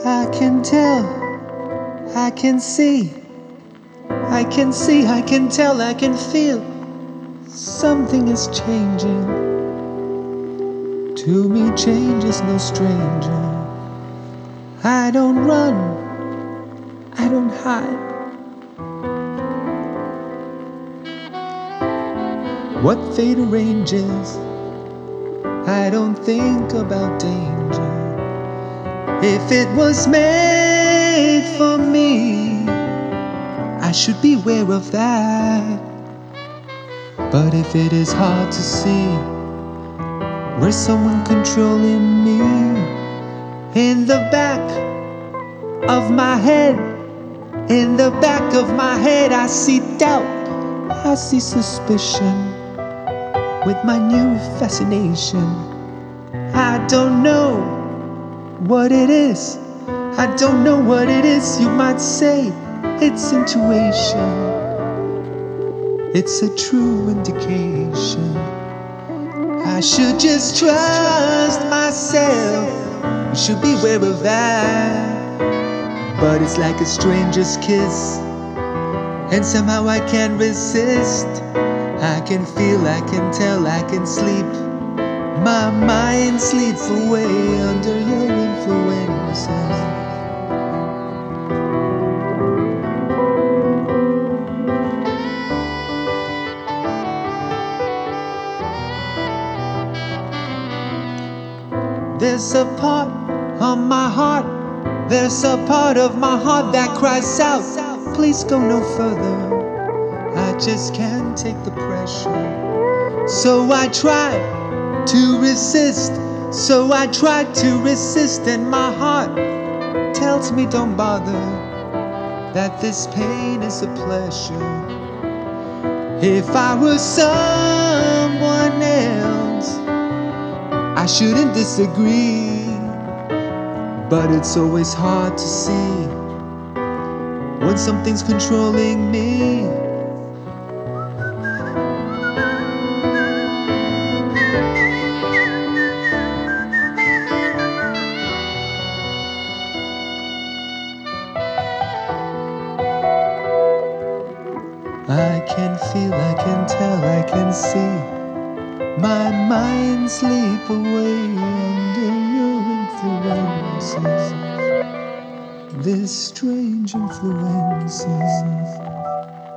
I can tell, I can see, I can see, I can tell, I can feel something is changing. To me, change is no stranger. I don't run, I don't hide. What fate arranges, I don't think about danger. If it was made for me, I should beware of that. But if it is hard to see, where's someone controlling me? In the back of my head, in the back of my head, I see doubt, I see suspicion. With my new fascination, I don't know what it is. I don't know what it is. You might say it's intuition. It's a true indication. I should just trust myself. You should beware of that. But it's like a stranger's kiss, and somehow I can't resist. I can feel, I can tell, I can sleep. My mind sleeps away under your influences. There's a part of my heart, there's a part of my heart that cries out, please go no further. I just can't take the pressure. So I try to resist, so I try to resist, and my heart tells me don't bother, that this pain is a pleasure. If I were someone else, I shouldn't disagree, but it's always hard to see when something's controlling me. I can feel, I can tell, I can see my mind sleep away under your influences. This strange influences.